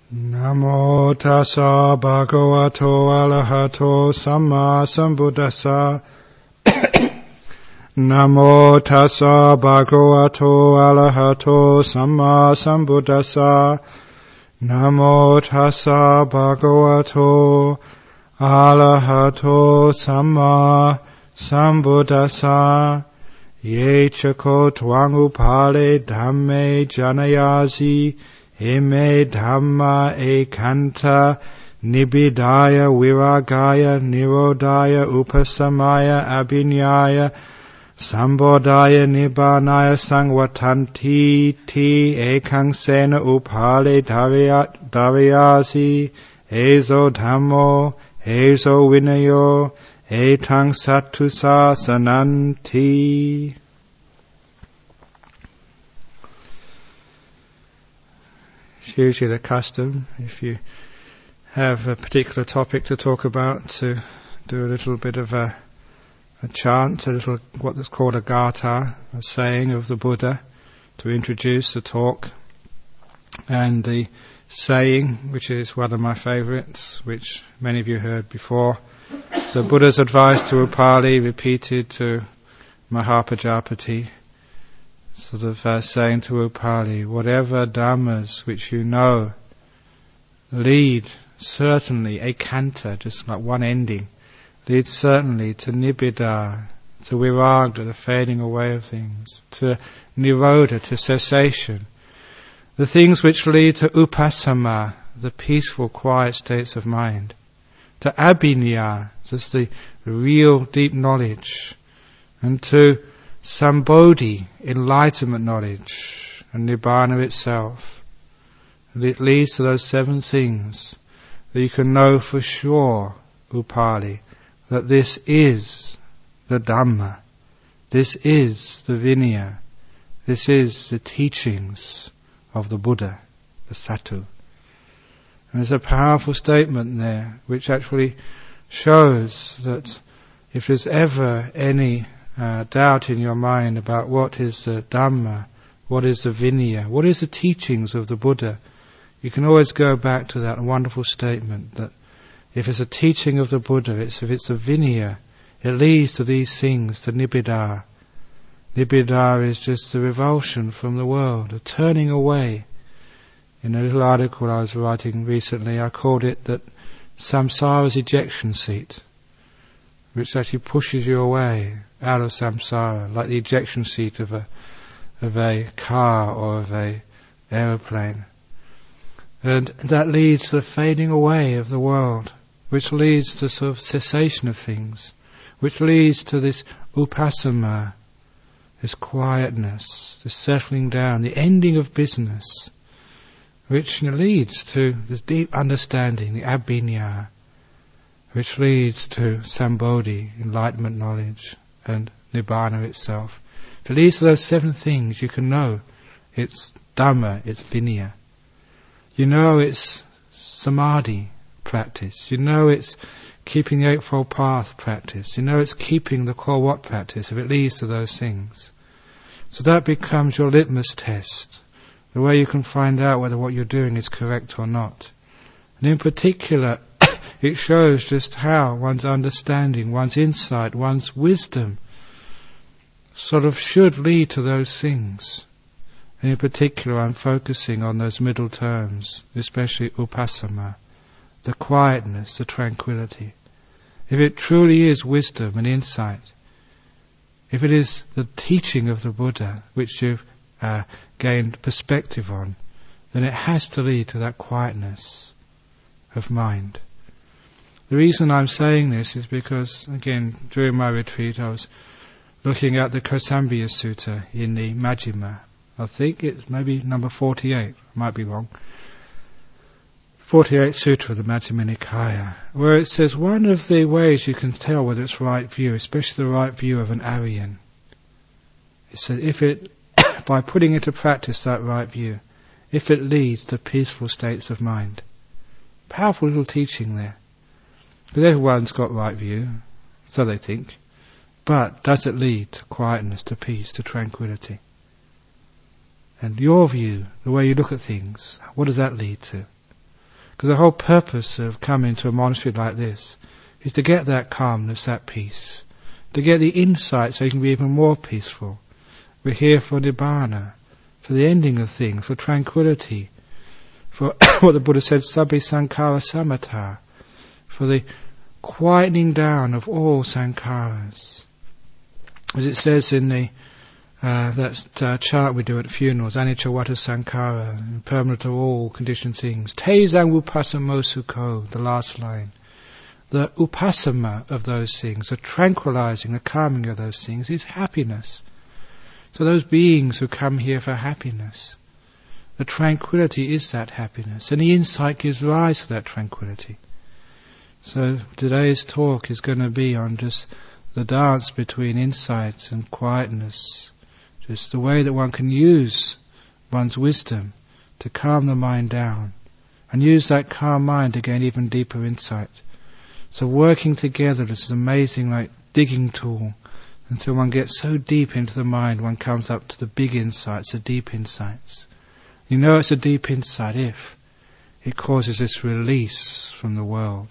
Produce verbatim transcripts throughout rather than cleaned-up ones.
Namo tassa bhagavato arahato samma sambuddhassa. Namo tassa bhagavato arahato samma sambuddhassa. Namo tassa bhagavato arahato samma sambuddhassa. Ye chako twang upale dhamme janayasi. Ime dhamma ekanta nibidaya viragaya nirodaya upasamaya abhinyaya sambodhaya nibbanaya sangvatanti ti ekang sena upale dharayasi ezo dhammo ezo vinayo etang sattu sasananti. It's usually the custom, if you have a particular topic to talk about, to do a little bit of a, a chant, a little what is called a gatha, a saying of the Buddha, to introduce the talk. And the saying, which is one of my favourites, which many of you heard before, the Buddha's advice to Upali, repeated to Mahapajapati, sort of uh, saying to Upali, whatever dhammas which you know lead certainly, ekanta, just like one ending, lead certainly to nibbida, to viraga, the fading away of things, to nirodha, to cessation. The things which lead to upasama, the peaceful, quiet states of mind, to abhinya, just the, the real deep knowledge, and to sambodhi, enlightenment knowledge, and nibbana itself. And it leads to those seven things that you can know for sure, Upali, that this is the Dhamma, this is the Vinaya, this is the teachings of the Buddha, the Sattu. And there's a powerful statement there which actually shows that if there's ever any uh, doubt in your mind about what is the Dhamma, what is the Vinaya, what is the teachings of the Buddha, you can always go back to that wonderful statement that if it's a teaching of the Buddha, it's, if it's a Vinaya, it leads to these things, to nibbida. Nibbida is just the revulsion from the world, a turning away. In a little article I was writing recently, I called it that samsara's ejection seat, which actually pushes you away out of samsara, like the ejection seat of a of a car or of a aeroplane. And that leads to the fading away of the world, which leads to sort of cessation of things, which leads to this upasama, this quietness, this settling down, the ending of business, which you know, leads to this deep understanding, the abhinya, which leads to sambodhi, enlightenment knowledge, and nibbana itself. If it leads to those seven things, you can know it's Dhamma, it's Vinaya. You know it's samadhi practice. You know it's keeping the Eightfold Path practice. You know it's keeping the core what practice, if it leads to those things. So that becomes your litmus test, the way you can find out whether what you're doing is correct or not. And in particular, it shows just how one's understanding, one's insight, one's wisdom sort of should lead to those things. And in particular, I'm focusing on those middle terms, especially upasama, the quietness, the tranquility. If it truly is wisdom and insight, if it is the teaching of the Buddha which you've uh, gained perspective on, then it has to lead to that quietness of mind. The reason I'm saying this is because, again, during my retreat I was looking at the Kosambhya Sutta in the Majjhima. I think it's maybe number forty-eight, I might be wrong. forty-eighth Sutra of the Majjhima Nikaya, where it says one of the ways you can tell whether it's right view, especially the right view of an Aryan, it says if it, by putting into practice that right view, if it leads to peaceful states of mind. Powerful little teaching there. Because everyone's got right view, so they think. But does it lead to quietness, to peace, to tranquility? And your view, the way you look at things, what does that lead to? Because the whole purpose of coming to a monastery like this is to get that calmness, that peace, to get the insight so you can be even more peaceful. We're here for Nibbana, for the ending of things, for tranquility, for what the Buddha said, Sabbe Sankhara Samatha, for the quietening down of all sankharas. As it says in the uh, that uh, chant we do at funerals, Anicca Vata Sankhara, impermanent of all conditioned things. Tezang upasamo sukho, the last line. The upasama of those things, the tranquilizing, the calming of those things is happiness. So those beings who come here for happiness, the tranquility is that happiness, and the insight gives rise to that tranquility. So today's talk is going to be on just the dance between insight and quietness, just the way that one can use one's wisdom to calm the mind down, and use that calm mind to gain even deeper insight. So working together is this amazing like digging tool, until one gets so deep into the mind one comes up to the big insights, the deep insights. You know it's a deep insight if it causes this release from the world.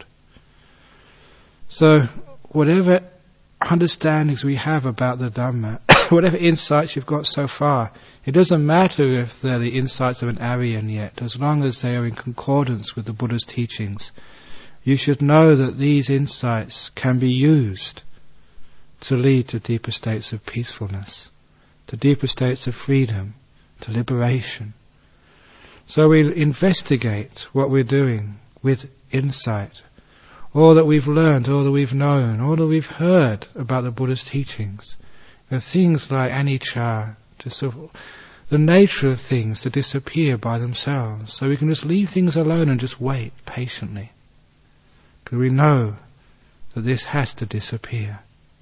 So whatever understandings we have about the Dhamma, whatever insights you've got so far, it doesn't matter if they're the insights of an Aryan yet, as long as they are in concordance with the Buddha's teachings. You should know that these insights can be used to lead to deeper states of peacefulness, to deeper states of freedom, to liberation. So we investigate what we're doing with insight, all that we've learned, all that we've known, all that we've heard about the Buddha's teachings. There are things like anicca, just sort of the nature of things to disappear by themselves. So we can just leave things alone and just wait patiently. Because we know that this has to disappear.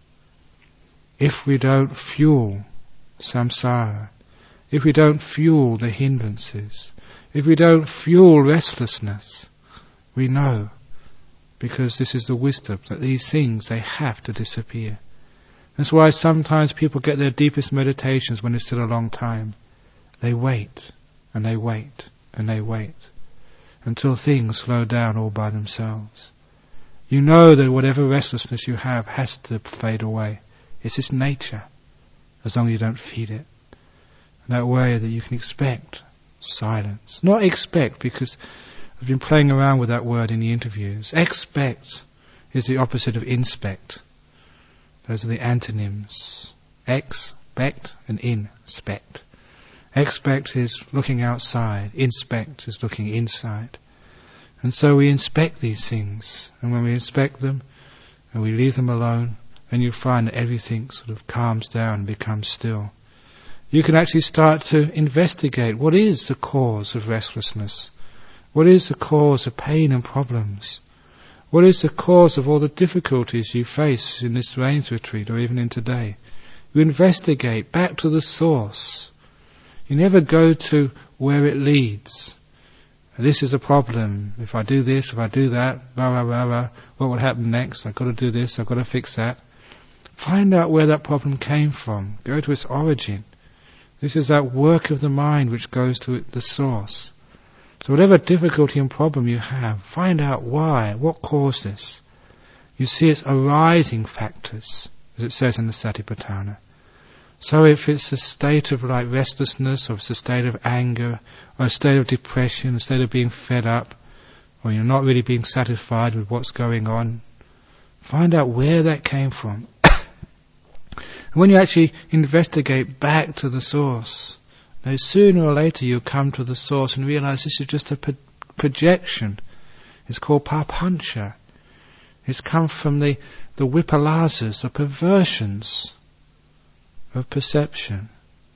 If we don't fuel samsara, if we don't fuel the hindrances, if we don't fuel restlessness, we know, because this is the wisdom, that these things, they have to disappear. That's why sometimes people get their deepest meditations when it's still a long time. They wait, and they wait, and they wait, until things slow down all by themselves. You know that whatever restlessness you have has to fade away. It's its nature, as long as you don't feed it. In that way that you can expect silence. Not expect, because I've been playing around with that word in the interviews. Expect is the opposite of inspect. Those are the antonyms. Expect and inspect. Expect is looking outside. Inspect is looking inside. And so we inspect these things. And when we inspect them and we leave them alone, then you find that everything sort of calms down and becomes still. You can actually start to investigate what is the cause of restlessness. What is the cause of pain and problems? What is the cause of all the difficulties you face in this rains retreat or even in today? You investigate back to the source. You never go to where it leads. This is a problem. If I do this, if I do that, blah, blah, blah, blah, what will happen next? I've got to do this, I've got to fix that. Find out where that problem came from. Go to its origin. This is that work of the mind which goes to the source. So whatever difficulty and problem you have, find out why, what caused this. You see its arising factors, as it says in the Satipatthana. So if it's a state of like restlessness, or it's a state of anger, or a state of depression, a state of being fed up, or you're not really being satisfied with what's going on, find out where that came from. And when you actually investigate back to the source, now sooner or later you come to the source and realize this is just a pro- projection. It's called papancha. It's come from the, the vipalasas, the perversions of perception.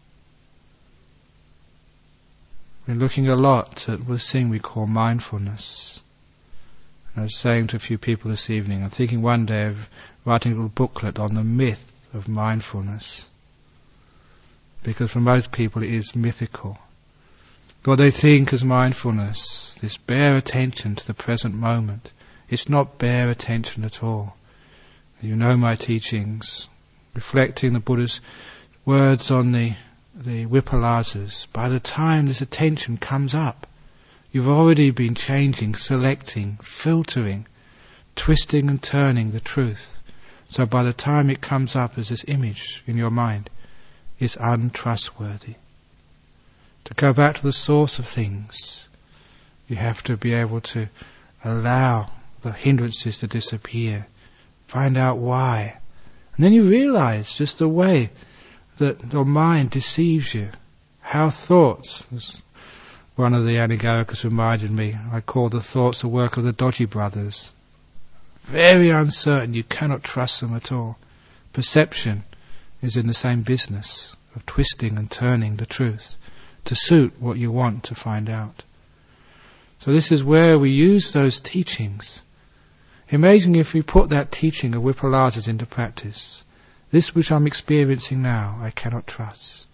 We're looking a lot at this thing we call mindfulness. And I was saying to a few people this evening, I'm thinking one day of writing a little booklet on the myth of mindfulness. Because for most people it is mythical. What they think as mindfulness, this bare attention to the present moment, it's not bare attention at all. You know my teachings, reflecting the Buddha's words on the, the vipalasas. By the time this attention comes up, You've already been changing, selecting, filtering, twisting and turning the truth. So by the time it comes up as this image in your mind, it's untrustworthy. To go back to the source of things, you have to be able to allow the hindrances to disappear. Find out why. And then you realize just the way that your mind deceives you. How thoughts, as one of the Anagaricas reminded me, I call the thoughts the work of the Dodgy brothers. Very uncertain, you cannot trust them at all. Perception is in the same business of twisting and turning the truth to suit what you want to find out. So this is where we use those teachings. Imagine if we put that teaching of Vipulasa's into practice. This which I'm experiencing now, I cannot trust.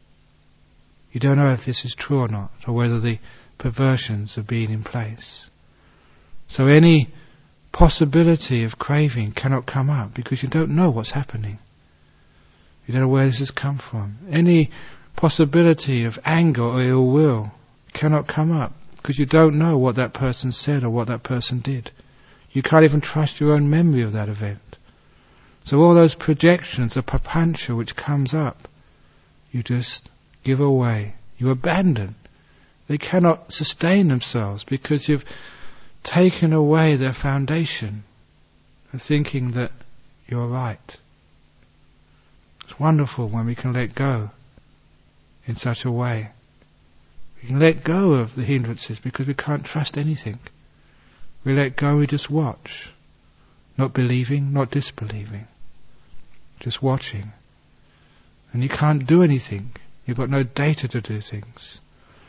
You don't know if this is true or not, or whether the perversions have been in place. So any possibility of craving cannot come up because you don't know what's happening. You don't know where this has come from. Any possibility of anger or ill will cannot come up because you don't know what that person said or what that person did. You can't even trust your own memory of that event. So all those projections, the papancha which comes up, you just give away. You abandon. They cannot sustain themselves because you've taken away their foundation of thinking that you're right. It's wonderful when we can let go in such a way. We can let go of the hindrances because we can't trust anything. We let go, we just watch. Not believing, not disbelieving. Just watching. And you can't do anything. You've got no data to do things.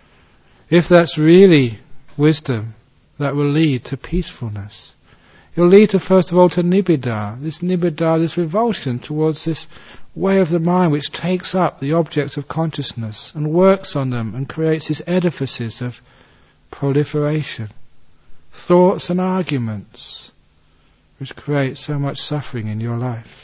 If that's really wisdom, that will lead to peacefulness. It will lead to, first of all, to nibbida. This nibbida, this revulsion towards this way of the mind which takes up the objects of consciousness and works on them and creates these edifices of proliferation. Thoughts and arguments which create so much suffering in your life.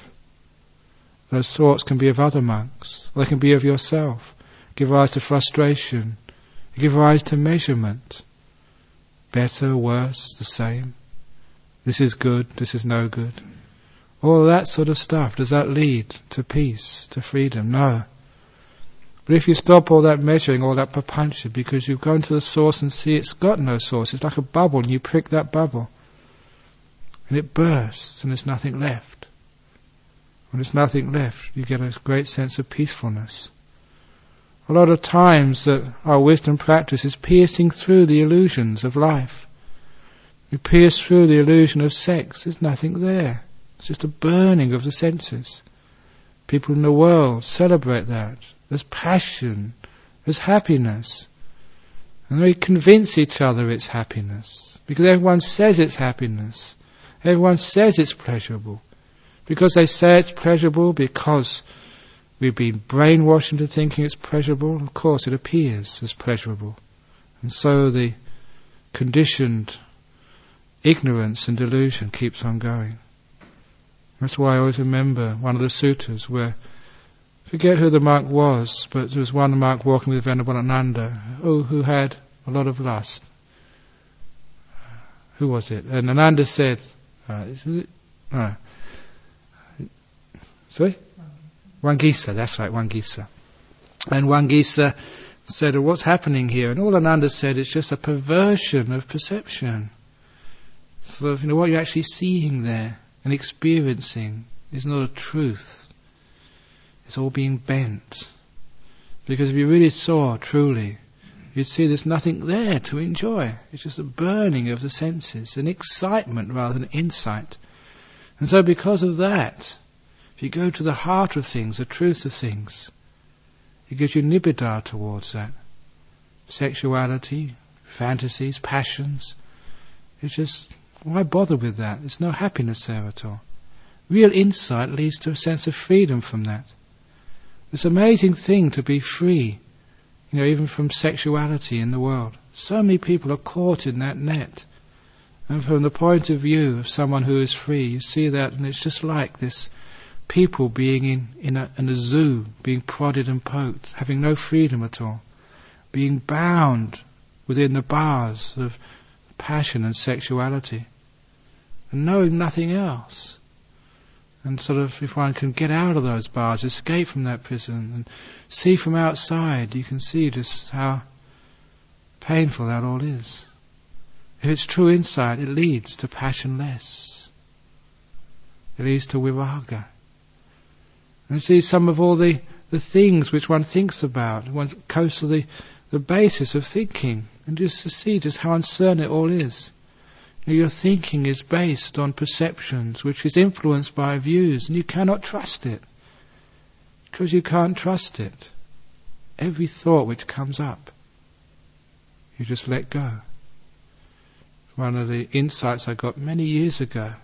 Those thoughts can be of other monks, or they can be of yourself, give rise to frustration, give rise to measurement. Better, worse, the same. This is good, this is no good. All that sort of stuff, does that lead to peace, to freedom? No. But if you stop all that measuring, all that papancha, because you've gone to the source and see it's got no source, it's like a bubble, and you prick that bubble, and it bursts, and there's nothing left. When there's nothing left, you get a great sense of peacefulness. A lot of times that our wisdom practice is piercing through the illusions of life. We pierce through the illusion of sex, there's nothing there. It's just a burning of the senses. People in the world celebrate that. There's passion, there's happiness. And they convince each other it's happiness. Because everyone says it's happiness. Everyone says it's pleasurable. Because they say it's pleasurable, because we've been brainwashed into thinking it's pleasurable, of course it appears as pleasurable. And so the conditioned ignorance and delusion keeps on going. That's why I always remember one of the suttas where, I forget who the monk was, but there was one monk walking with Venerable Ananda, who, who had a lot of lust. Who was it? And Ananda said, uh, is it? No. Sorry? Wangisa, that's right, Wangisa. And Wangisa said, what's happening here? And all Ananda said, it's just a perversion of perception. So, you know, what you're actually seeing there and experiencing is not a truth. It's all being bent. Because if you really saw truly, you'd see there's nothing there to enjoy. It's just a burning of the senses, an excitement rather than insight. And so because of that, if you go to the heart of things, the truth of things, it gives you nibbida towards that. Sexuality, fantasies, passions. It's just, why bother with that? There's no happiness there at all. Real insight leads to a sense of freedom from that. It's an amazing thing to be free, you know, even from sexuality in the world. So many people are caught in that net. And from the point of view of someone who is free, you see that, and it's just like this people being in, in, a, in a zoo, being prodded and poked, having no freedom at all, being bound within the bars of passion and sexuality, and knowing nothing else. And sort of, if one can get out of those bars, escape from that prison, and see from outside, you can see just how painful that all is. If it's true insight, it leads to passionless. It leads to viraga. And see some of all the, the things which one thinks about, one goes to the, the basis of thinking, and just to see just how uncertain it all is. Your thinking is based on perceptions, which is influenced by views, and you cannot trust it. Because you can't trust it. Every thought which comes up, you just let go. One of the insights I got many years ago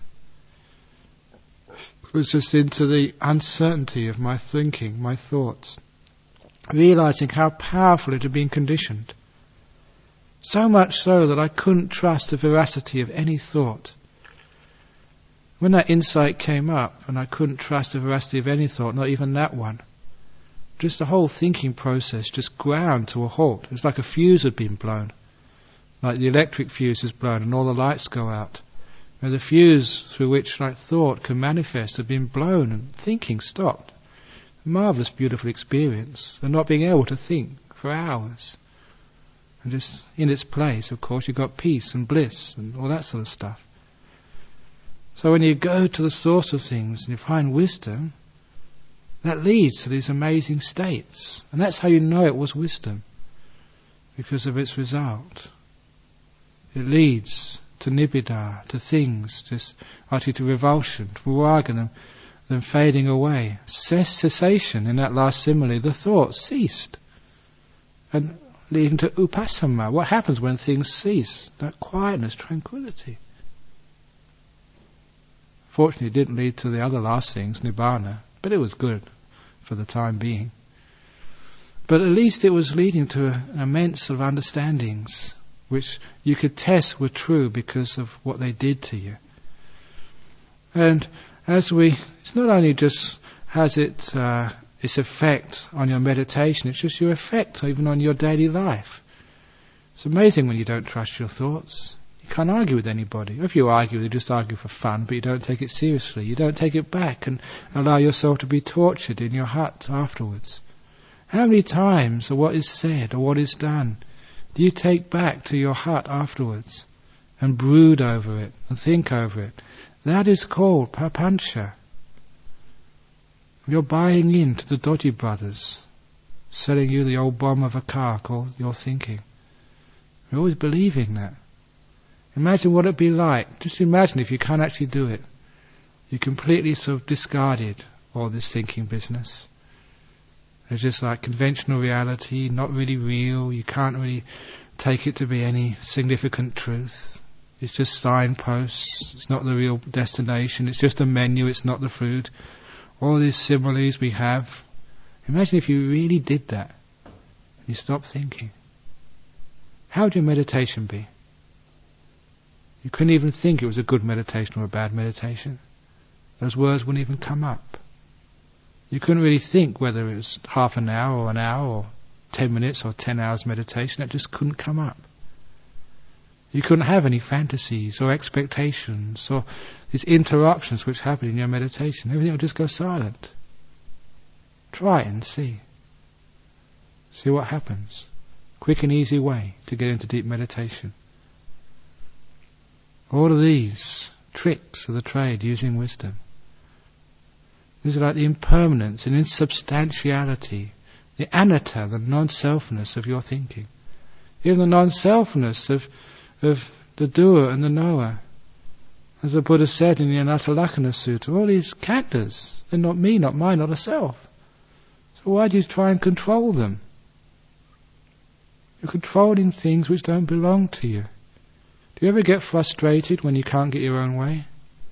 was just into the uncertainty of my thinking, my thoughts, realizing how powerful it had been conditioned. So much so that I couldn't trust the veracity of any thought. When that insight came up and I couldn't trust the veracity of any thought, not even that one, just the whole thinking process just ground to a halt. It was like a fuse had been blown. Like the electric fuse is blown and all the lights go out. And the fuse through which like thought can manifest had been blown and thinking stopped. A marvellous, beautiful experience, and not being able to think for hours. And just in its place, of course, you've got peace and bliss and all that sort of stuff. So when you go to the source of things and you find wisdom, that leads to these amazing states. And that's how you know it was wisdom, because of its result. It leads to nibbida, to things, just actually to revulsion, to viraga, them, them fading away. Cessation, in that last simile, the thought ceased. And leading to upasama. What happens when things cease? That quietness, tranquility. Fortunately, it didn't lead to the other last things, nibbana, but it was good for the time being. But at least it was leading to an immense sort of understandings, which you could test were true because of what they did to you. And as we, it's not only just has it uh, its effect on your meditation, it's just your effect even on your daily life. It's amazing when you don't trust your thoughts. You can't argue with anybody. If you argue, you just argue for fun, but you don't take it seriously. You don't take it back and allow yourself to be tortured in your hut afterwards. How many times, or what is said, or what is done, do you take back to your hut afterwards and brood over it and think over it? That is called papancha. You're buying into the dodgy brothers, selling you the old bomb of a car called your thinking. You're always believing that. Imagine what it'd be like. Just imagine if you can't actually do it. You completely sort of discarded all this thinking business. It's just like conventional reality, not really real. You can't really take it to be any significant truth. It's just signposts. It's not the real destination. It's just a menu. It's not the food. All these similes we have. Imagine if you really did that. You stop thinking. How would your meditation be? You couldn't even think it was a good meditation or a bad meditation. Those words wouldn't even come up. You couldn't really think whether it was half an hour or an hour or ten minutes or ten hours meditation. That just couldn't come up. You couldn't have any fantasies or expectations or these interruptions which happen in your meditation. Everything will just go silent. Try it and see. See what happens. Quick and easy way to get into deep meditation. All of these tricks of the trade using wisdom. These are like the impermanence and insubstantiality, the anatta, the non-selfness of your thinking. Even the non-selfness of of the doer and the knower. As the Buddha said in the Anattalakkhana Sutta, all these khandhas, they're not me, not mine, not a self. So why do you try and control them? You're controlling things which don't belong to you. Do you ever get frustrated when you can't get your own way?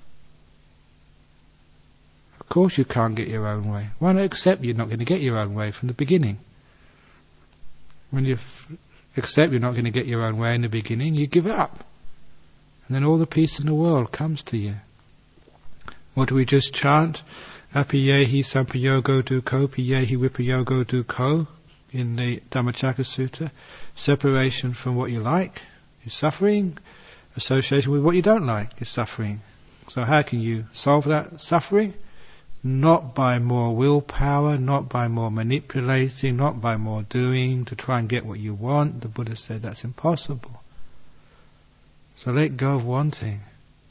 Of course you can't get your own way. Why not accept you're not going to get your own way from the beginning? When you f- accept you're not going to get your own way in the beginning, you give up. And then all the peace in the world comes to you. What do we just chant? Apiyehi sampayogo dukkho, piyehi vipayogo dukkho. in the Dhammacakka Sutta. Separation from what you like is suffering. Association with what you don't like is suffering. So how can you solve that suffering? Not by more willpower, not by more manipulating, not by more doing to try and get what you want. The Buddha said that's impossible. So let go of wanting.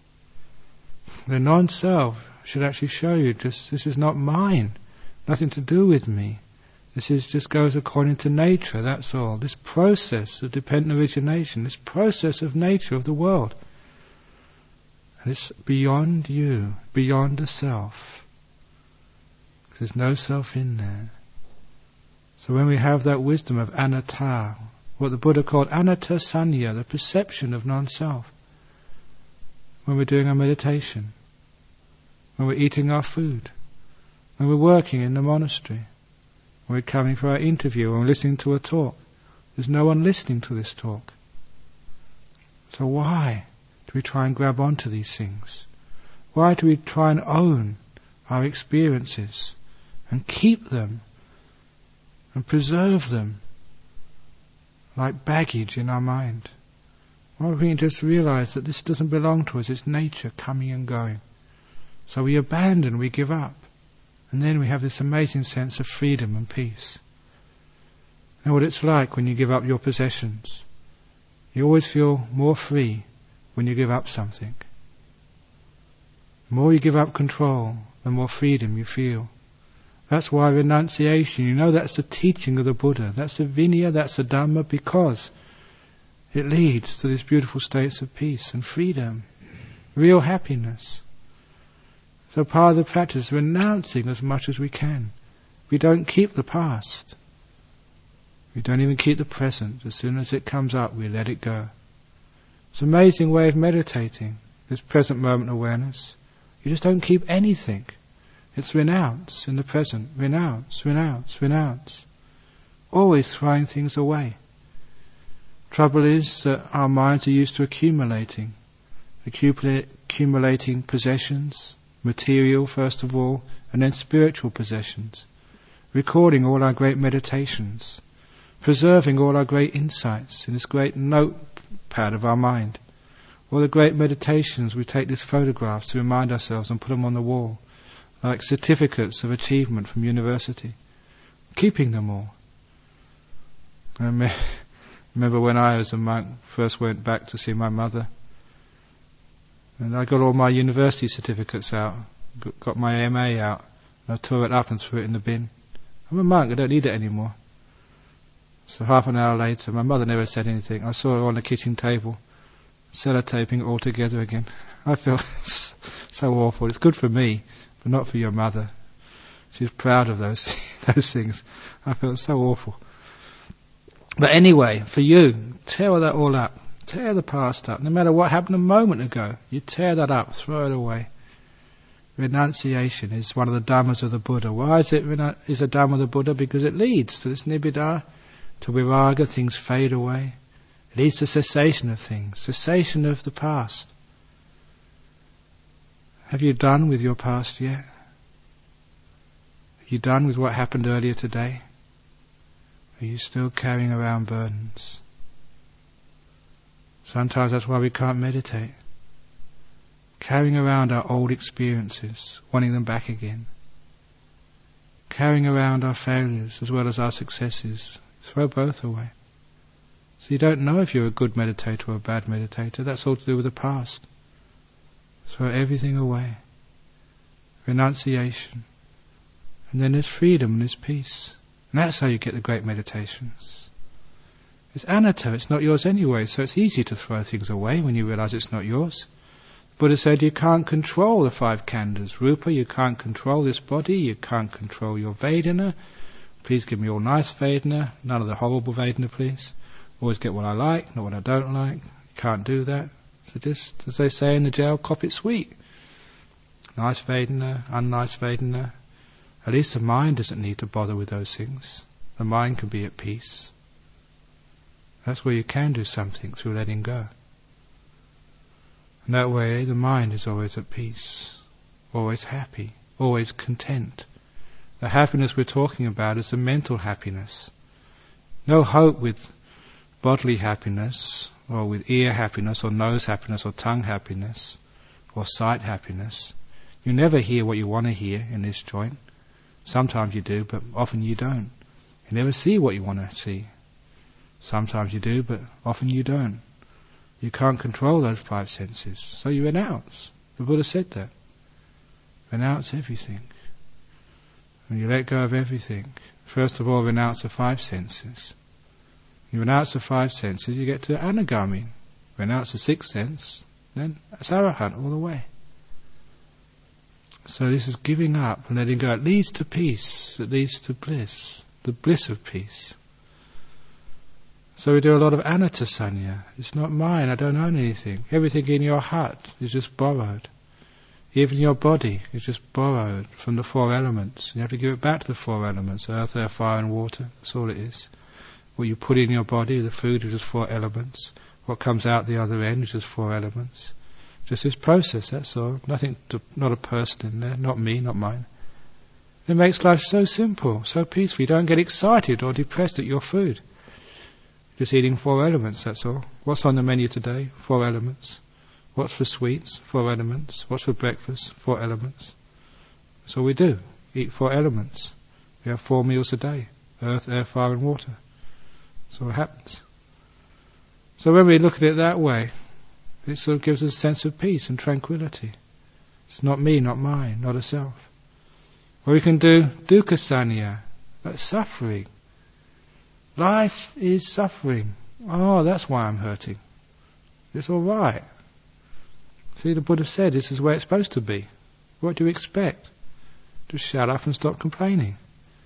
The non-self should actually show you just, this is not mine, nothing to do with me. This is just goes according to nature, that's all. This process of dependent origination, this process of nature of the world. And it's beyond you, beyond the self. There's no self in there. So when we have that wisdom of anatta, what the Buddha called anatta sanya, the perception of non-self, when we're doing our meditation, when we're eating our food, when we're working in the monastery, when we're coming for our interview, when we're listening to a talk, there's no one listening to this talk. So why do we try and grab onto these things? Why do we try and own our experiences and keep them and preserve them like baggage in our mind? Why don't we just realize that this doesn't belong to us, it's nature coming and going. So we abandon, we give up, and then we have this amazing sense of freedom and peace. And what it's like when you give up your possessions. You always feel more free when you give up something. The more you give up control, the more freedom you feel. That's why renunciation, you know that's the teaching of the Buddha, that's the Vinaya, that's the Dhamma, because it leads to these beautiful states of peace and freedom, real happiness. So part of the practice is renouncing as much as we can. We don't keep the past. We don't even keep the present. As soon as it comes up, we let it go. It's an amazing way of meditating, this present moment awareness. You just don't keep anything. It's renounce in the present. Renounce, renounce, renounce. Always throwing things away. Trouble is that our minds are used to accumulating. Accumulating possessions, material first of all, and then spiritual possessions. Recording all our great meditations. Preserving all our great insights in this great notepad of our mind. All the great meditations, we take these photographs to remind ourselves and put them on the wall. Like certificates of achievement from university. Keeping them all. I me- remember when I, as a monk, first went back to see my mother. And I got all my university certificates out. Got my M A out. And I tore it up and threw it in the bin. I'm a monk, I don't need it anymore. So half an hour later, my mother never said anything. I saw her on the kitchen table, sellotaping it all together again. I felt so awful. It's good for me, but not for your mother. She's proud of those those things. I felt so awful. But anyway, for you, tear that all up. Tear the past up. No matter what happened a moment ago, you tear that up, throw it away. Renunciation is one of the dhammas of the Buddha. Why is it is a dhamma of the Buddha? Because it leads to this nibbida, to viraga, things fade away. It leads to cessation of things, cessation of the past. Have you done with your past yet? Are you done with what happened earlier today? Are you still carrying around burdens? Sometimes that's why we can't meditate. Carrying around our old experiences, wanting them back again. Carrying around our failures as well as our successes. Throw both away. So you don't know if you're a good meditator or a bad meditator. That's all to do with the past. Throw everything away. Renunciation. And then there's freedom and there's peace. And that's how you get the great meditations. It's anatta, it's not yours anyway, so it's easy to throw things away when you realize it's not yours. The Buddha said you can't control the five khandhas. Rupa, you can't control this body, you can't control your Vedana. Please give me all nice Vedana, none of the horrible Vedana, please. Always get what I like, not what I don't like. You can't do that. So just, as they say in the jail, cop it sweet. Nice Vedana, unnice Vedana. At least the mind doesn't need to bother with those things. The mind can be at peace. That's where you can do something through letting go. And that way the mind is always at peace, always happy, always content. The happiness we're talking about is the mental happiness. No hope with bodily happiness, or with ear happiness, or nose happiness, or tongue happiness, or sight happiness. You never hear what you want to hear in this joint. Sometimes you do, but often you don't. You never see what you want to see. Sometimes you do, but often you don't. You can't control those five senses, so you renounce. The Buddha said that. Renounce everything. When you let go of everything, first of all renounce the five senses. You renounce the five senses, you get to anagami. Renounce the sixth sense, then it's arahant all the way. So this is giving up and letting go. It leads to peace, it leads to bliss, the bliss of peace. So we do a lot of anatta sanya. It's not mine, I don't own anything. Everything in your hut is just borrowed. Even your body is just borrowed from the four elements. You have to give it back to the four elements, earth, air, fire and water. That's all it is. What you put in your body, the food, is just four elements. What comes out the other end is just four elements. Just this process, that's all. Nothing, to, not a person in there, not me, not mine. It makes life so simple, so peaceful. You don't get excited or depressed at your food. Just eating four elements, that's all. What's on the menu today? Four elements. What's for sweets? Four elements. What's for breakfast? Four elements. That's all we do. Eat four elements. We have four meals a day. Earth, air, fire and water. That's what happens. So when we look at it that way, it sort of gives us a sense of peace and tranquility. It's not me, not mine, not a self. Or we can do dukkha sanya. That's suffering. Life is suffering. Oh, that's why I'm hurting. It's all right. See, the Buddha said this is where it's supposed to be. What do you expect? Just shut up and stop complaining.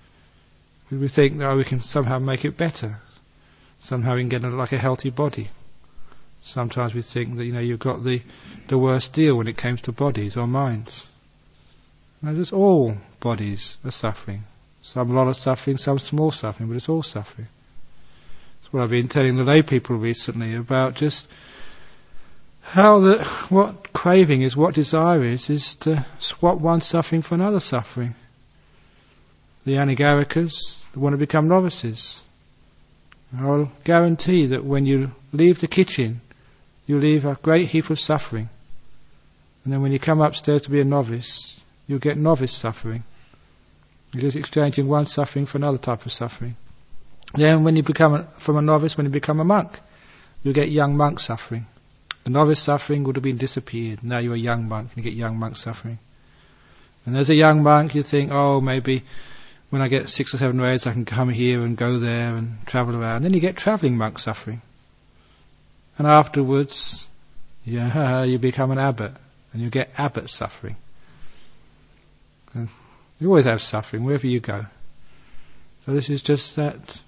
We think that oh, we can somehow make it better. Somehow we can get a, like a healthy body. Sometimes we think that you know you've got the the worst deal when it comes to bodies or minds. No, just all bodies are suffering. Some a lot of suffering, some small suffering, but it's all suffering. That's what I've been telling the lay people recently about just how the what craving is, what desire is, is to swap one suffering for another suffering. The Anagarikas want to become novices. I'll guarantee that when you leave the kitchen, you leave a great heap of suffering. And then when you come upstairs to be a novice, you'll get novice suffering. You're just exchanging one suffering for another type of suffering. Then when you become a, from a novice, when you become a monk, you'll get young monk suffering. The novice suffering would have been disappeared. Now you're a young monk and you get young monk suffering. And as a young monk you think, oh, maybe when I get six or seven raids I can come here and go there and travel around. And then you get travelling monk suffering. And afterwards, yeah, you become an abbot and you get abbot suffering. And you always have suffering wherever you go. So this is just that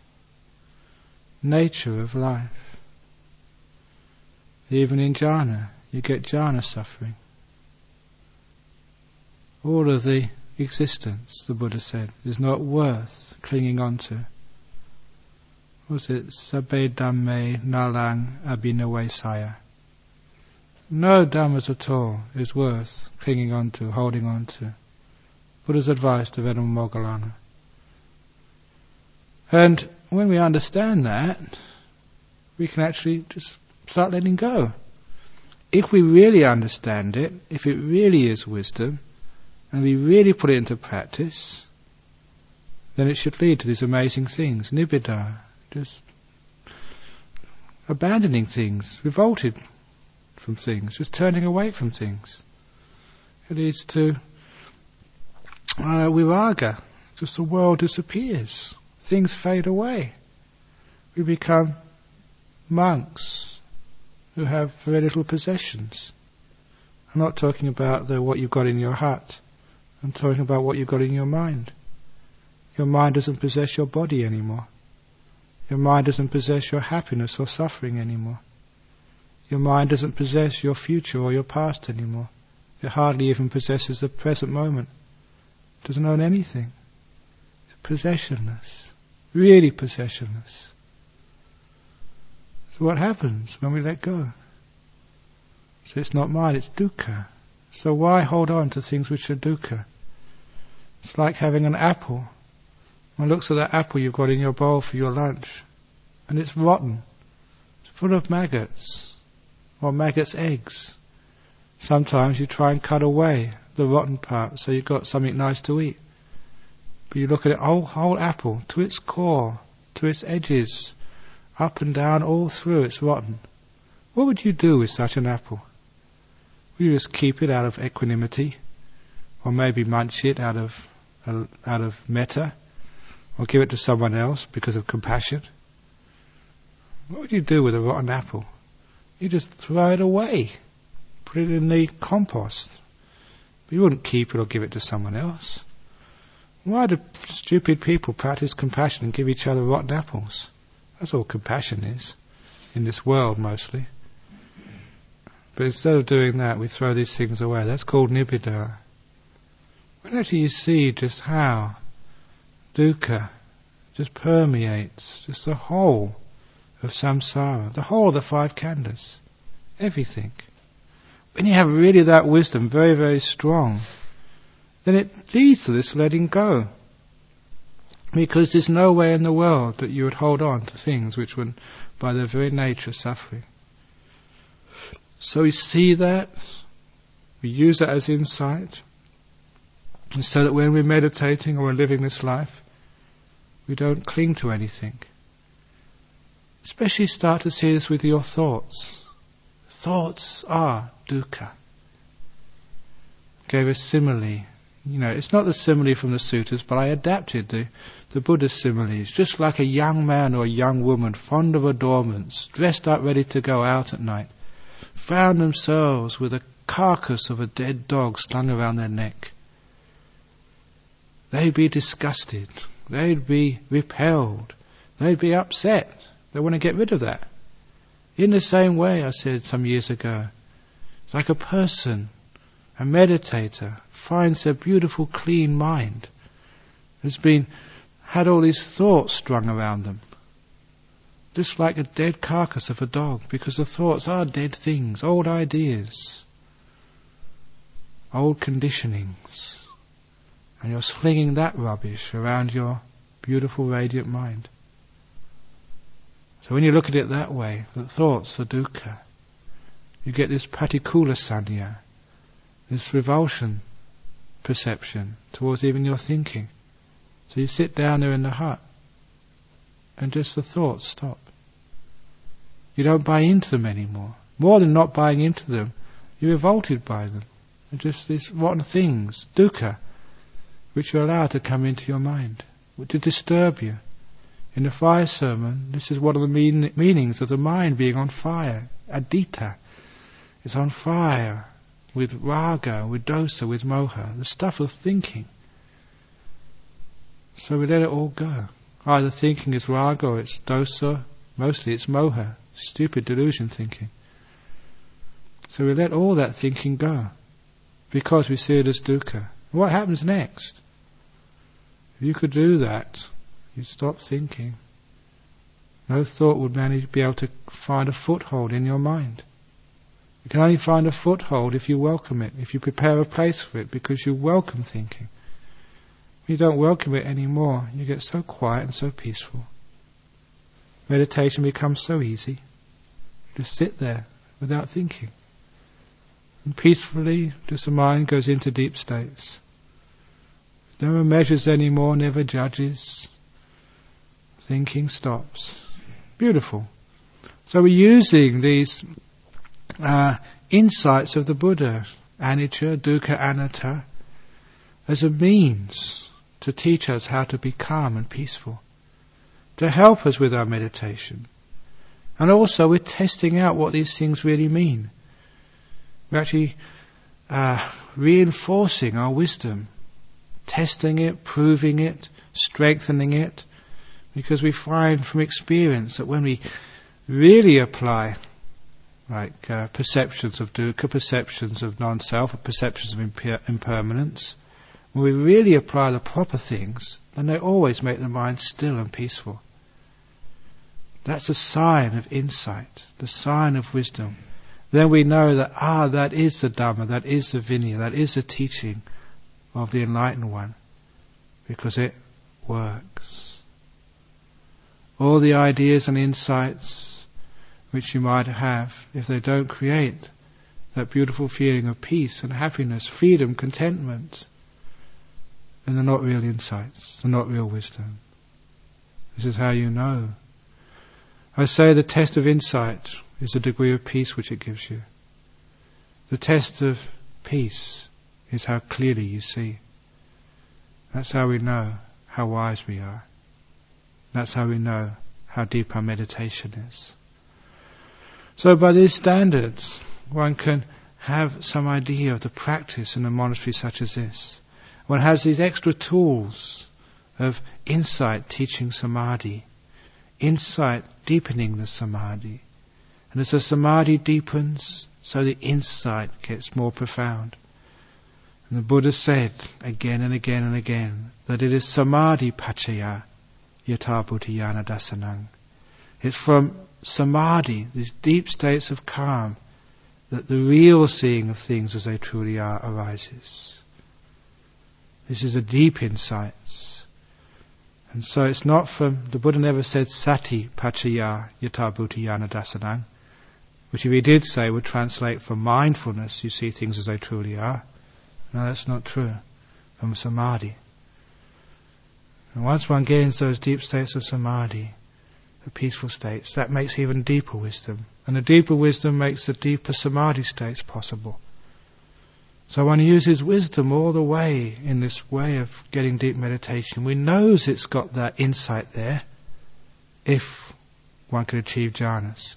nature of life. Even in jhana, you get jhana suffering. All of the existence, the Buddha said, is not worth clinging on to. Was it sabbe dhamme nalang abhinavesaya? No dhammas at all is worth clinging on to, holding on to. Buddha's advice to Venerable Moggallana. And when we understand that, we can actually just start letting go. If we really understand it, if it really is wisdom, and we really put it into practice, then it should lead to these amazing things. Nibbida, just abandoning things, revolted from things, just turning away from things. It leads to uh, viraga, just the world disappears, things fade away. We become monks who have very little possessions. I'm not talking about the, what you've got in your hut. I'm talking about what you've got in your mind. Your mind doesn't possess your body anymore. Your mind doesn't possess your happiness or suffering anymore. Your mind doesn't possess your future or your past anymore. It hardly even possesses the present moment. It doesn't own anything. It's possessionless. Really possessionless. So what happens when we let go? So it's not mine, it's dukkha. So why hold on to things which are dukkha? It's like having an apple. One looks at that apple you've got in your bowl for your lunch. and it's rotten. It's full of maggots, or maggots' eggs. Sometimes you try and cut away the rotten part so you've got something nice to eat. But you look at it, whole, whole apple, to its core, to its edges, up and down, all through, it's rotten. What would you do with such an apple? Would you just keep it out of equanimity? Or maybe munch it out of uh, out of metta? Or give it to someone else because of compassion? What would you do with a rotten apple? You just throw it away. Put it in the compost. But you wouldn't keep it or give it to someone else. Why do stupid people practice compassion and give each other rotten apples? That's all compassion is, in this world mostly. But instead of doing that, we throw these things away. That's called nibbida. When actually you see just how dukkha just permeates just the whole of samsara, the whole of the five khandhas, everything. When you have really that wisdom very, very strong, then it leads to this letting go. Because there's no way in the world that you would hold on to things which would, by their very nature, suffering. So we see that, we use that as insight, and so that when we're meditating or we're living this life, we don't cling to anything. Especially start to see this with your thoughts. Thoughts are dukkha. Gave a simile. You know, it's not the simile from the sutras, but I adapted the, the Buddha's similes. Just like a young man or a young woman fond of adornments, dressed up ready to go out at night, found themselves with a carcass of a dead dog slung around their neck. They'd be disgusted. They'd be repelled. They'd be upset. They want to get rid of that. In the same way, I said some years ago, it's like a person, a meditator, finds their beautiful clean mind, has been, had all these thoughts strung around them. Just like a dead carcass of a dog, because the thoughts are dead things, old ideas, old conditionings. And you're slinging that rubbish around your beautiful radiant mind. So when you look at it that way, the thoughts are dukkha. You get this patikula sanya, this revulsion perception towards even your thinking. So you sit down there in the hut, and just the thoughts stop. You don't buy into them anymore. More than not buying into them, you're revolted by them. They're just these rotten things, dukkha, which you allow to come into your mind, to disturb you. In the fire sermon, this is one of the mean, meanings of the mind being on fire. Adita is on fire with raga, with dosa, with moha, the stuff of thinking. So we let it all go. Either thinking is raga or it's dosa, mostly it's moha, stupid delusion thinking. So we let all that thinking go, because we see it as dukkha. What happens next? If you could do that, you'd stop thinking. No thought would manage be able to find a foothold in your mind. You can only find a foothold if you welcome it, if you prepare a place for it, because you welcome thinking. When you don't welcome it anymore, you get so quiet and so peaceful. Meditation becomes so easy. You just sit there without thinking. And peacefully, just the mind goes into deep states. Never measures anymore, never judges. Thinking stops. Beautiful. So we're using these uh, insights of the Buddha, anicca, dukkha, anatta, as a means to teach us how to be calm and peaceful, to help us with our meditation. And also we're testing out what these things really mean. We're actually uh, reinforcing our wisdom, testing it, proving it, strengthening it, because we find from experience that when we really apply like uh, perceptions of dukkha, perceptions of non-self, or perceptions of imper- impermanence, when we really apply the proper things, then they always make the mind still and peaceful. That's a sign of insight, the sign of wisdom. Then we know that, ah, that is the Dhamma, that is the Vinaya, that is the teaching of the Enlightened One, because it works. all the ideas and insights which you might have, if they don't create that beautiful feeling of peace and happiness, freedom, contentment, then they're not real insights, they're not real wisdom. This is how you know. I say the test of insight is the degree of peace which it gives you. The test of peace is how clearly you see. That's how we know how wise we are. That's how we know how deep our meditation is. So by these standards, one can have some idea of the practice in a monastery such as this. One has these extra tools of insight teaching samadhi, insight deepening the samadhi. And as the samadhi deepens, so the insight gets more profound. And the Buddha said again and again and again that it is samadhi pacaya yata bhutiyana dasanang. It's from samadhi, these deep states of calm, that the real seeing of things as they truly are arises. This is a deep insight. And so it's not from, the Buddha never said sati pacaya yata bhutiyana dasanang, which if he did say would translate from mindfulness, you see things as they truly are. No, that's not true. From samadhi. And once one gains those deep states of samadhi, the peaceful states, that makes even deeper wisdom. And the deeper wisdom makes the deeper samadhi states possible. So one uses wisdom all the way in this way of getting deep meditation. We knows it's got that insight there if one can achieve jhanas.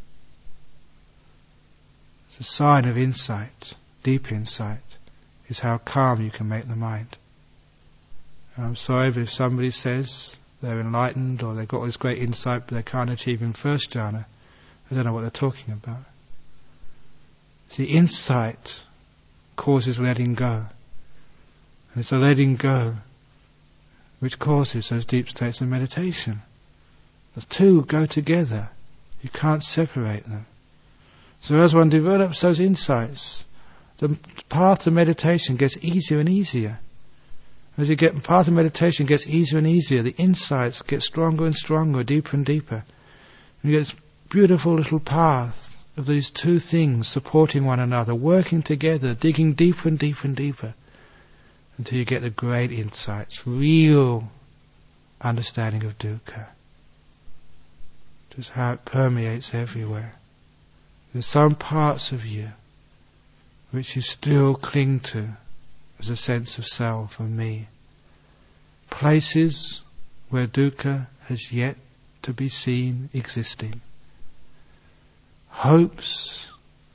It's a sign of insight, deep insight, is how calm you can make the mind. And I'm sorry, but if somebody says they're enlightened or they've got all this great insight but they can't achieve in first jhana, I don't know what they're talking about. See, insight causes letting go. And it's a letting go which causes those deep states of meditation. The two go together. You can't separate them. So as one develops those insights, the path to meditation gets easier and easier. As you get, the path of meditation gets easier and easier, the insights get stronger and stronger, deeper and deeper. And you get this beautiful little path of these two things supporting one another, working together, digging deeper and deeper and deeper, until you get the great insights, real understanding of dukkha. Just how it permeates everywhere. There's some parts of you which you still cling to as a sense of self and me. Places where dukkha has yet to be seen existing. Hopes,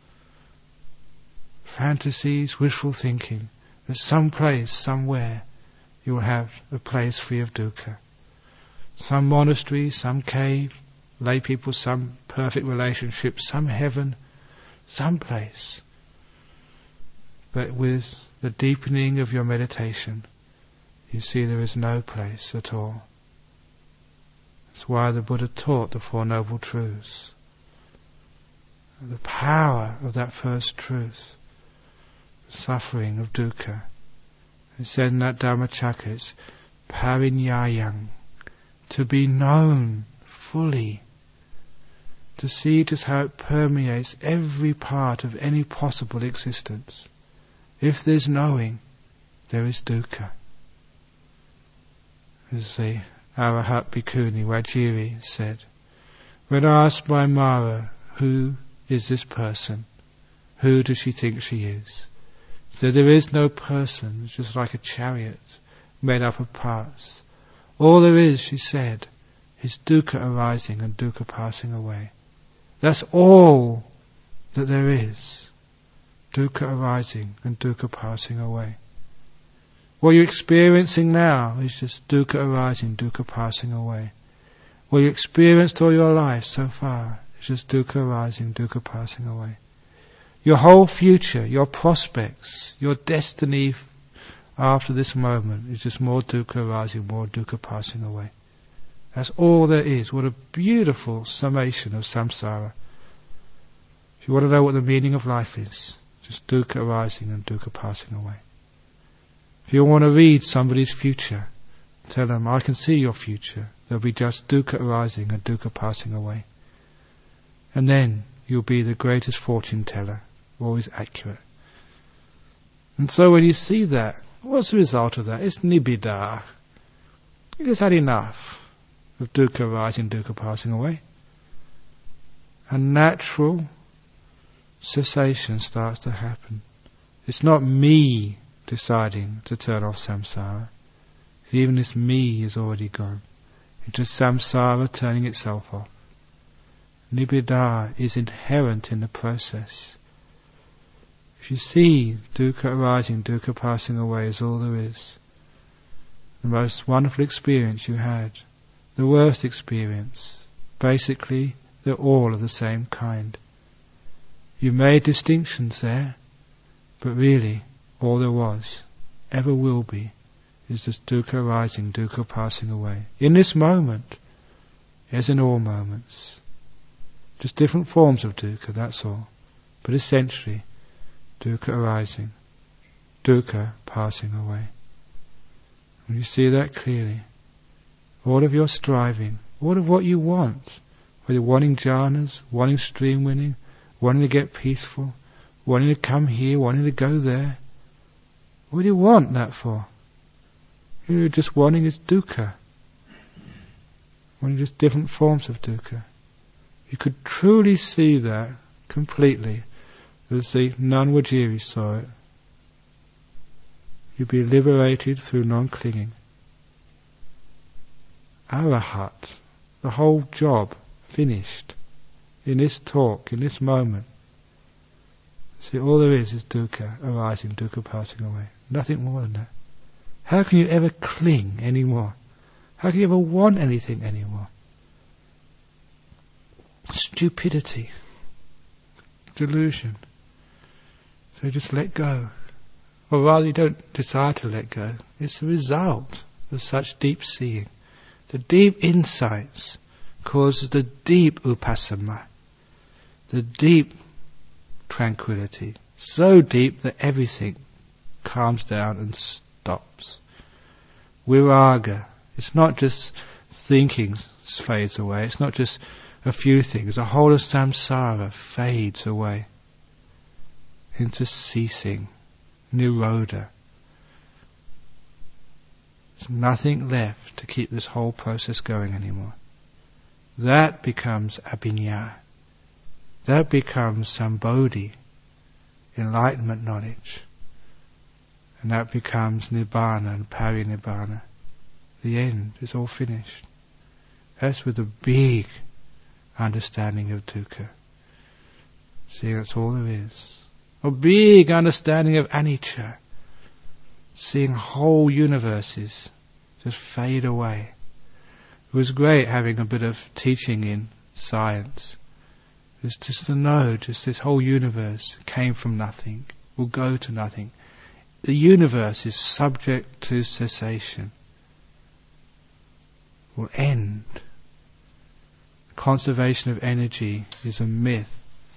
fantasies, wishful thinking, that some place, somewhere, you will have a place free of dukkha. Some monastery, some cave, lay people, some perfect relationship, some heaven, some place. But with the deepening of your meditation, you see there is no place at all. That's why the Buddha taught the Four Noble Truths. The power of that first truth, the suffering of dukkha. It said in that Dhammacakka, it's parinyayang, to be known fully, to see just how it permeates every part of any possible existence. If there's knowing, there is dukkha. As the Arahat Bhikkhuni Vajiri said, when asked by Mara, who is this person? Who does she think she is? So there is no person, it's just like a chariot made up of parts. All there is, she said, is dukkha arising and dukkha passing away. That's all that there is. Dukkha arising and dukkha passing away. What you're experiencing now is just dukkha arising, dukkha passing away. What you experienced all your life so far is just dukkha arising, dukkha passing away. Your whole future, your prospects, your destiny after this moment is just more dukkha arising, more dukkha passing away. That's all there is. What a beautiful summation of samsara. If you want to know what the meaning of life is, just dukkha arising and dukkha passing away. If you want to read somebody's future, Tell them, I can see your future. There'll be just dukkha arising and dukkha passing away. And then you'll be the greatest fortune teller, always accurate. And so when you see that, what's the result of that? It's nibbida. You just had enough of dukkha arising, dukkha passing away. A natural cessation starts to happen. It's not me deciding to turn off samsara. Even this me is already gone. It's just samsara turning itself off. Nibbida is inherent in the process. If you see dukkha arising, dukkha passing away is all there is. The most wonderful experience you had, the worst experience, basically they're all of the same kind. You made distinctions there, but really all there was, ever will be, is just dukkha arising, dukkha passing away. In this moment, as in all moments. Just different forms of dukkha, that's all. But essentially, dukkha arising, dukkha passing away. When you see that clearly, all of your striving, all of what you want, whether wanting jhanas, wanting stream winning, wanting to get peaceful, wanting to come here, wanting to go there, what do you want that for? You're just wanting is dukkha. Wanting just different forms of dukkha. You could truly see that completely as the non-Wajiri saw it. You'd be liberated through non-clinging. Arahat, the whole job finished in this talk, in this moment. See, all there is is dukkha arising, dukkha passing away. Nothing more than that. How can you ever cling anymore? How can you ever want anything anymore? Stupidity, delusion. So just let go. Or rather, you don't decide to let go. It's the result of such deep seeing. The deep insights causes the deep upasama, the deep tranquility, so deep that everything calms down and stops. Viraga, it's not just thinking fades away, it's not just a few things, the whole of samsara fades away into ceasing, nirodha. There's nothing left to keep this whole process going anymore. That becomes abhinya. That becomes sambodhi, enlightenment knowledge. And that becomes nibbana and parinibbana. The end is all finished. That's with a big understanding of dukkha. Seeing that's all there is. A big understanding of anicca. Seeing whole universes just fade away. It was great having a bit of teaching in science. It's just to know, just this whole universe came from nothing, will go to nothing. The universe is subject to cessation, will end. Conservation of energy is a myth.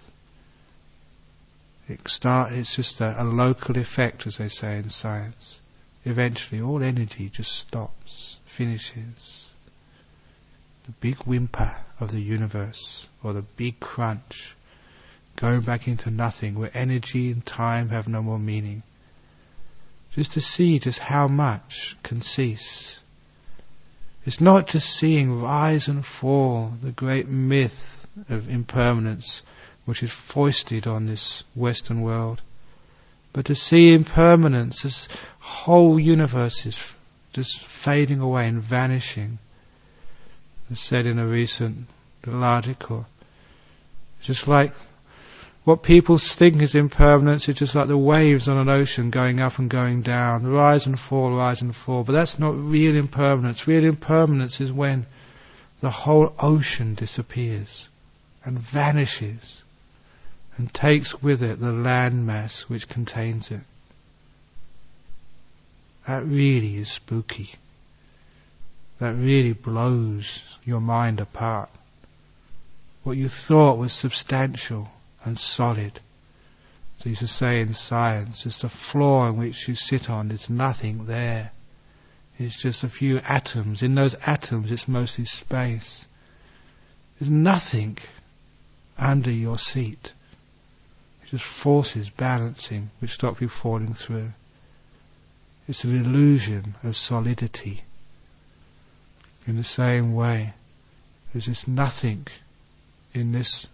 It start, it's just a, a local effect, as they say in science. Eventually all energy just stops, finishes. The big whimper of the universe, or the big crunch, going back into nothing, where energy and time have no more meaning. Just to see just how much can cease. It's not just seeing rise and fall, the great myth of impermanence which is foisted on this Western world, but to see impermanence, this whole universe is just fading away and vanishing. As said in a recent little article, just like what people think is impermanence, it's just like the waves on an ocean going up and going down, rise and fall, rise and fall. But that's not real impermanence. Real impermanence is when the whole ocean disappears and vanishes and takes with it the landmass which contains it. That really is spooky. That really blows your mind apart. What you thought was substantial and solid. So you used to say in science, just a floor on which you sit on, there's nothing there. is just a few atoms. In those atoms it's mostly space. There's nothing under your seat. It's just forces balancing which stop you falling through. It's an illusion of solidity. In the same way, there's just nothing in this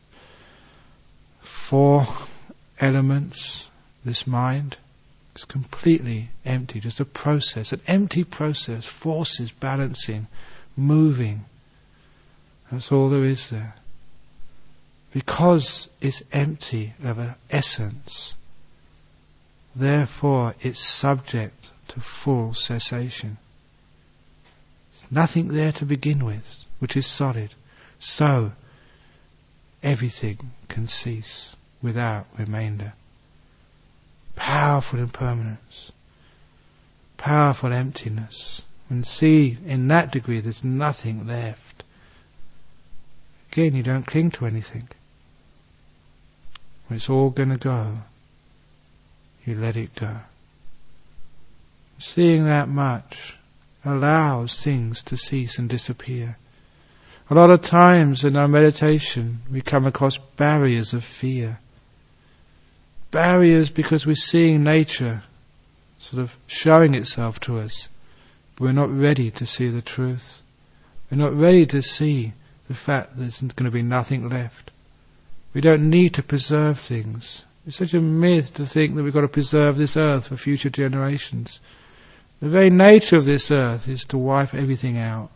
four elements, this mind. It's completely empty, just a process, an empty process, forces balancing, moving. That's all there is there. Because it's empty of an essence, therefore it's subject to full cessation. There's nothing there to begin with, which is solid. So, everything can cease without remainder. Powerful impermanence. Powerful emptiness. And see, in that degree there's nothing left. Again, you don't cling to anything. When it's all going to go, you let it go. Seeing that much allows things to cease and disappear. A lot of times in our meditation we come across barriers of fear. Barriers because we're seeing nature sort of showing itself to us. But we're not ready to see the truth. We're not ready to see the fact that there's going to be nothing left. We don't need to preserve things. It's such a myth to think that we've got to preserve this earth for future generations. The very nature of this earth is to wipe everything out.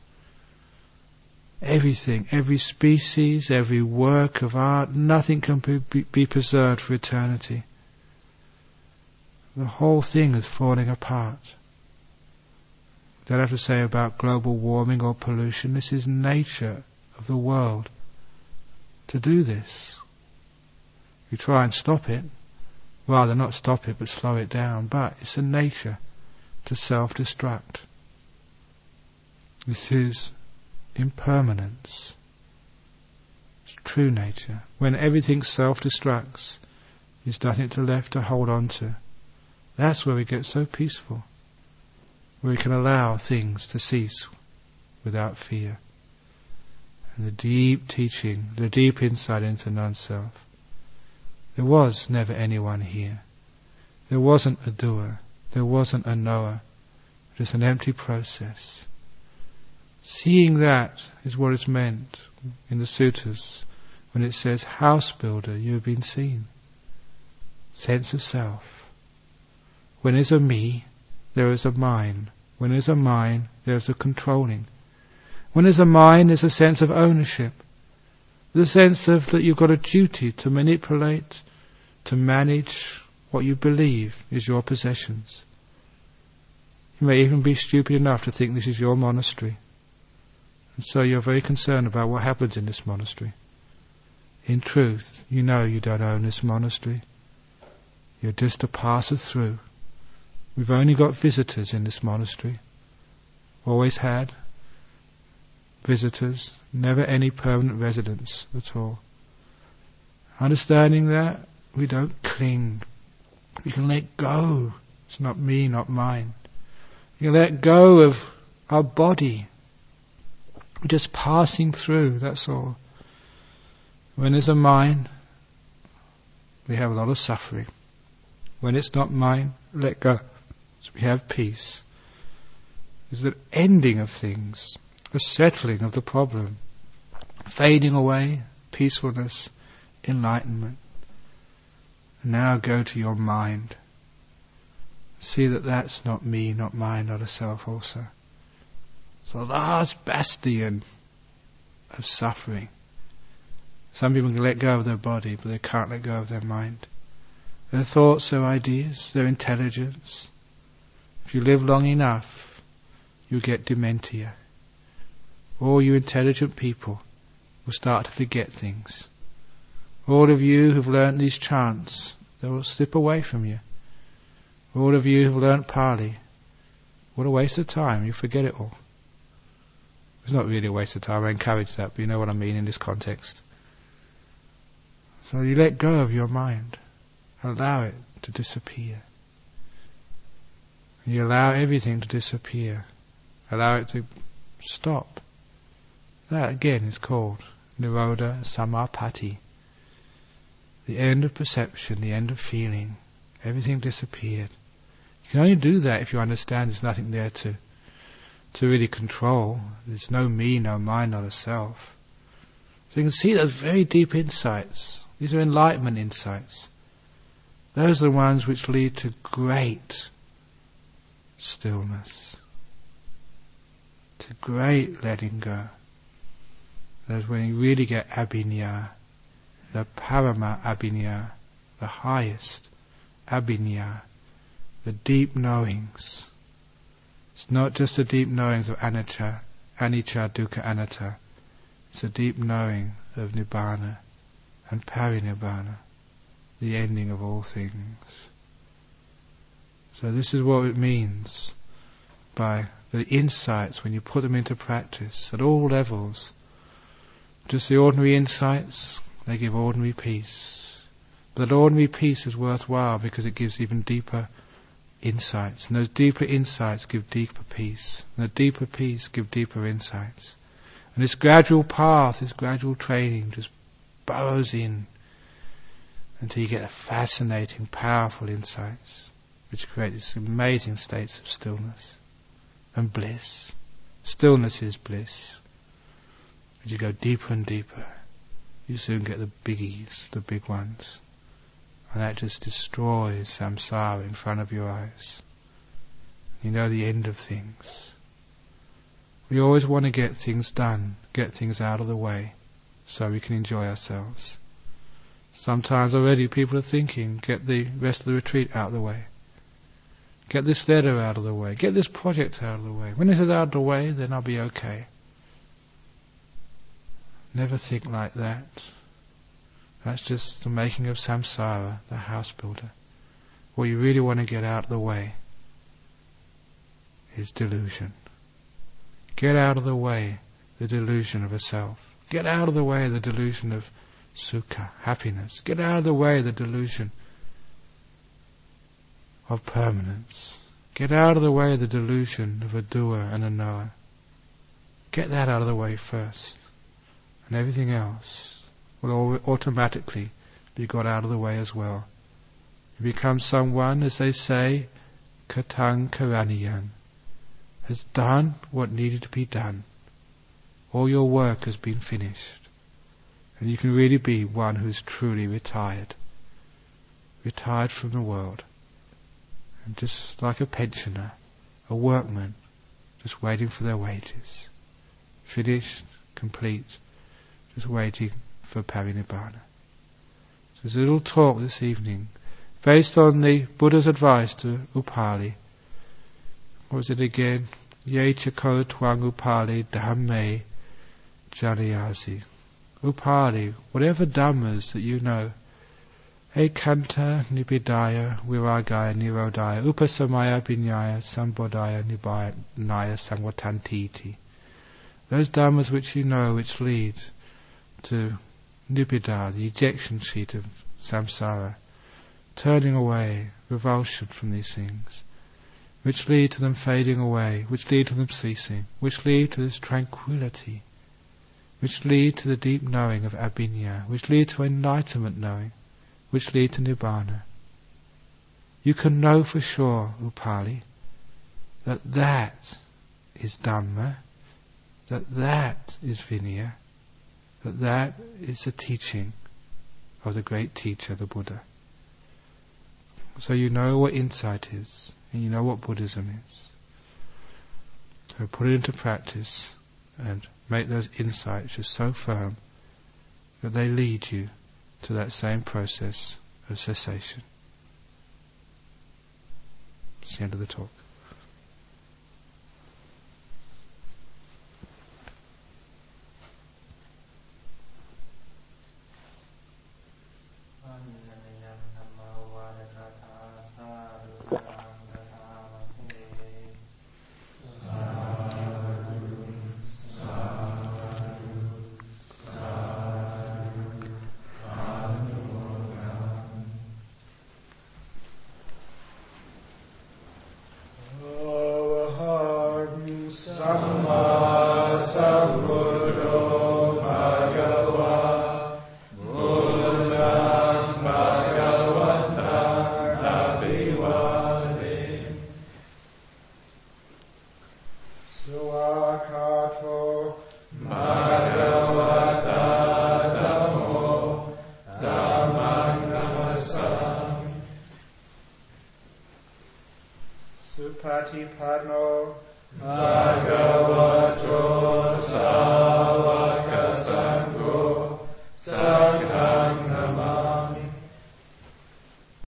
Everything, every species, every work of art, nothing can be, be preserved for eternity. The whole thing is falling apart. Don't have to say about global warming or pollution. This is nature of the world to do this. You try and stop it, rather not stop it but slow it down, but it's a nature to self-destruct. This is impermanence. It's true nature. When everything self-destructs, there's nothing to left to hold on to. That's where we get so peaceful, where we can allow things to cease without fear. And the deep teaching, the deep insight into non-self. There was never anyone here. There wasn't a doer. There wasn't a knower. Just an empty process. Seeing that is what is meant in the sutras when it says, house builder, you have been seen. Sense of self. When there's a me, there is a mine. When there's a mine, there's a controlling. When there's a mine, there's a sense of ownership. The sense of that you've got a duty to manipulate, to manage what you believe is your possessions. You may even be stupid enough to think this is your monastery. And so you're very concerned about what happens in this monastery. In truth, you know you don't own this monastery. You're just a passer through. We've only got visitors in this monastery. Always had. Visitors. Never any permanent residents at all. Understanding that, we don't cling. We can let go. It's not me, not mine. You can let go of our body. We're just passing through, that's all. When there's a mine, we have a lot of suffering. When it's not mine, let go. So we have peace. There's the ending of things, a settling of the problem, fading away, peacefulness, enlightenment. And now go to your mind. See that that's not me, not mine, not a self also. It's the last bastion of suffering. Some people can let go of their body, but they can't let go of their mind. Their thoughts, their ideas, their intelligence. If you live long enough, you get dementia. All you intelligent people will start to forget things. All of you who've learnt these chants, they will slip away from you. All of you who've learnt Pali, what a waste of time, you forget it all. It's not really a waste of time, I encourage that, but you know what I mean in this context. So you let go of your mind, allow it to disappear. You allow everything to disappear. Allow it to stop. That again is called Nirodha Samapatti. The end of perception, the end of feeling. Everything disappeared. You can only do that if you understand there's nothing there to to really control. There's no me, no mind, not a self. So you can see those very deep insights. These are enlightenment insights. Those are the ones which lead to great stillness, to great letting go. That's when you really get abhinya, the parama abhinya, the highest abhinya, the deep knowings. It's not just the deep knowings of anicca, anicca, dukkha, anatta. It's a deep knowing of nibbana and parinibbana, the ending of all things. So this is what it means by the insights when you put them into practice at all levels. Just the ordinary insights, they give ordinary peace. But that ordinary peace is worthwhile because it gives even deeper insights. And those deeper insights give deeper peace. And the deeper peace give deeper insights. And this gradual path, this gradual training just burrows in until you get a fascinating, powerful insights which create these amazing states of stillness and bliss. Stillness is bliss. As you go deeper and deeper, you soon get the biggies, the big ones. And that just destroys samsara in front of your eyes. You know the end of things. We always want to get things done, get things out of the way, so we can enjoy ourselves. Sometimes already people are thinking, get the rest of the retreat out of the way. Get this letter out of the way. Get this project out of the way. When this is out of the way, then I'll be okay. Never think like that. That's just the making of samsara, the house builder. What you really want to get out of the way is delusion. Get out of the way the delusion of a self. Get out of the way the delusion of sukha, happiness. Get out of the way the delusion of permanence. Get out of the way the delusion of a doer and a knower. Get that out of the way first. And everything else will automatically be got out of the way as well. You become someone, as they say, katang karaniyan, has done what needed to be done. All your work has been finished. And you can really be one who's truly retired. Retired from the world. And just like a pensioner, a workman, just waiting for their wages. Finished, complete, just waiting for parinibbana. So there's a little talk this evening, based on the Buddha's advice to Upali. What was it again? Ye chako twang Upali dhamme janayasi. Upali, whatever dhammas that you know, ekanta nibidaya viragaya nirodaya upasamaya binyaya sambodhaya nibbaya sangvatantiti. Those dhammas which you know which lead to nibbida, the ejection seat of samsara, turning away, revulsion from these things, which lead to them fading away, which lead to them ceasing, which lead to this tranquility, which lead to the deep knowing of abhinya, which lead to enlightenment knowing, which lead to nibbana. You can know for sure, Upali, that that is Dhamma, that that is Vinaya, that that is the teaching of the great teacher, the Buddha. So you know what insight is, and you know what Buddhism is. So put it into practice and make those insights just so firm that they lead you to that same process of cessation. It's the end of the talk. Supatipanno Bhagavato